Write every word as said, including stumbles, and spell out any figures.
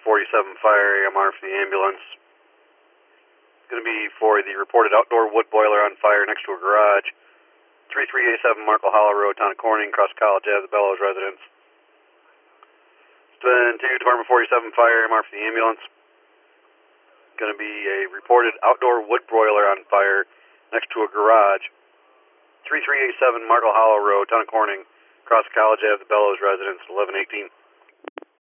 forty-seven fire A M R for the ambulance. It's going to be for the reported outdoor wood boiler on fire next to a garage. thirty-three eighty-seven Markle Hollow Road, Town of Corning, Cross College Ave, the Bellows residence. It's been to Department forty-seven fire A M R for the ambulance. It's going to be a reported outdoor wood boiler on fire next to a garage. thirty-three eighty-seven Markle Hollow Road, Town of Corning, Cross College Ave, the Bellows residence, eleven eighteen.